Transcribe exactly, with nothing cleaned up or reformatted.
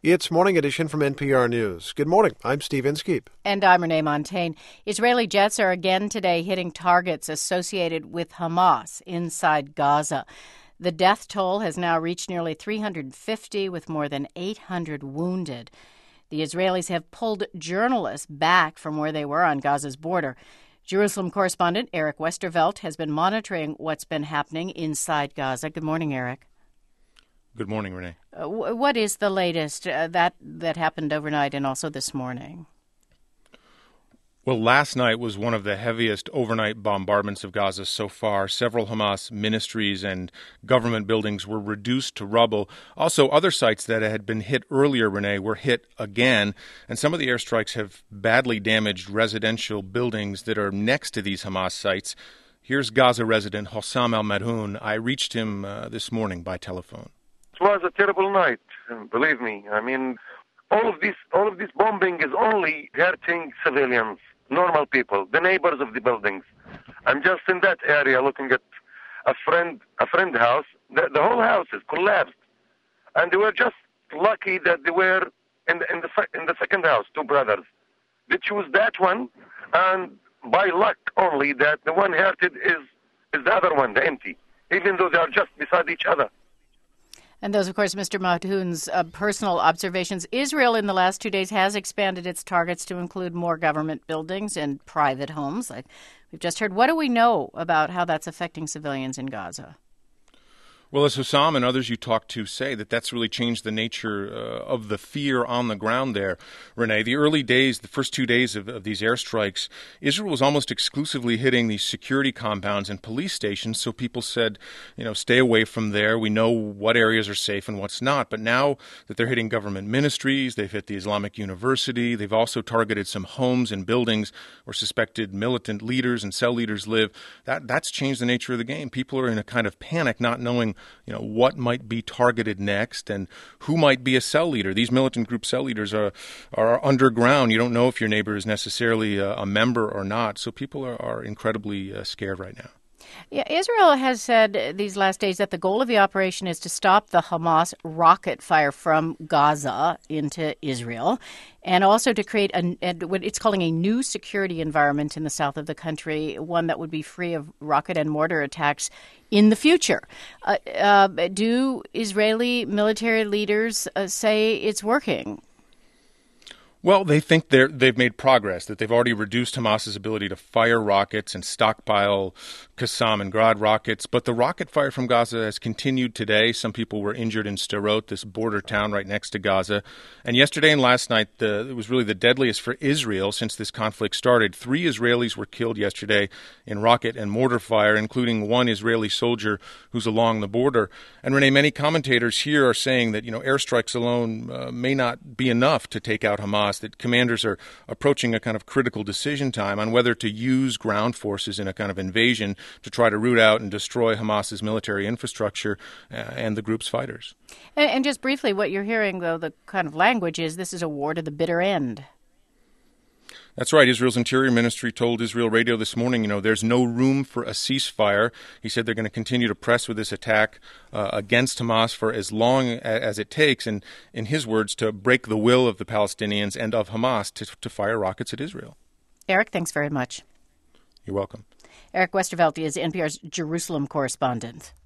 It's Morning Edition from N P R News. Good morning. I'm Steve Inskeep. And I'm Renee Montagne. Israeli jets are again today hitting targets associated with Hamas inside Gaza. The death toll has now reached nearly three hundred fifty, with more than eight hundred wounded. The Israelis have pulled journalists back from where they were on Gaza's border. Jerusalem correspondent Eric Westervelt has been monitoring what's been happening inside Gaza. Good morning, Eric. Good morning, Renee. Uh, what is the latest uh, that that happened overnight and also this morning? Well, last night was one of the heaviest overnight bombardments of Gaza so far. Several Hamas ministries and government buildings were reduced to rubble. Also, other sites that had been hit earlier, Renee, were hit again. And some of the airstrikes have badly damaged residential buildings that are next to these Hamas sites. Here's Gaza resident Hossam Al-Madhoun. I reached him uh, this morning by telephone. It was a terrible night, believe me. I mean, all of this, all of this bombing is only hurting civilians, normal people, the neighbors of the buildings. I'm just in that area looking at a friend, a friend house. The, the whole house is collapsed, and they were just lucky that they were in the, in the in the second house, two brothers. They chose that one, and by luck only that the one hurted is is the other one, the empty, even though they are just beside each other. And those, of course, Mister Madhoun's uh, personal observations. Israel in the last two days has expanded its targets to include more government buildings and private homes, like we've just heard. What do we know about how that's affecting civilians in Gaza? Well, as Hossam and others you talked to say, that that's really changed the nature uh, of the fear on the ground there, Renee. The early days, the first two days of, of these airstrikes, Israel was almost exclusively hitting these security compounds and police stations, so people said, you know, stay away from there. We know what areas are safe and what's not. But now that they're hitting government ministries, they've hit the Islamic University, they've also targeted some homes and buildings where suspected militant leaders and cell leaders live. That That's changed the nature of the game. People are in a kind of panic, not knowing you know, what might be targeted next and who might be a cell leader. These militant group cell leaders are are underground. You don't know if your neighbor is necessarily a, a member or not. So people are, are incredibly uh, scared right now. Yeah, Israel has said these last days that the goal of the operation is to stop the Hamas rocket fire from Gaza into Israel, and also to create a, a, what it's calling a new security environment in the south of the country, one that would be free of rocket and mortar attacks in the future. Uh, uh, do Israeli military leaders uh, say it's working? Well, they think they're, they've made progress, that they've already reduced Hamas's ability to fire rockets and stockpile Qassam and Grad rockets. But the rocket fire from Gaza has continued today. Some people were injured in Sderot, this border town right next to Gaza. And yesterday and last night, the, it was really the deadliest for Israel since this conflict started. Three Israelis were killed yesterday in rocket and mortar fire, including one Israeli soldier who's along the border. And Renee, many commentators here are saying that, you know, airstrikes alone uh, may not be enough to take out Hamas, that commanders are approaching a kind of critical decision time on whether to use ground forces in a kind of invasion to try to root out and destroy Hamas's military infrastructure uh, and the group's fighters. And, and just briefly, what you're hearing, though, the kind of language is this is a war to the bitter end. That's right. Israel's Interior Ministry told Israel Radio this morning, you know, there's no room for a ceasefire. He said they're going to continue to press with this attack uh, against Hamas for as long as it takes, and in his words, to break the will of the Palestinians and of Hamas to, to fire rockets at Israel. Eric, thanks very much. You're welcome. Eric Westervelt is N P R's Jerusalem correspondent.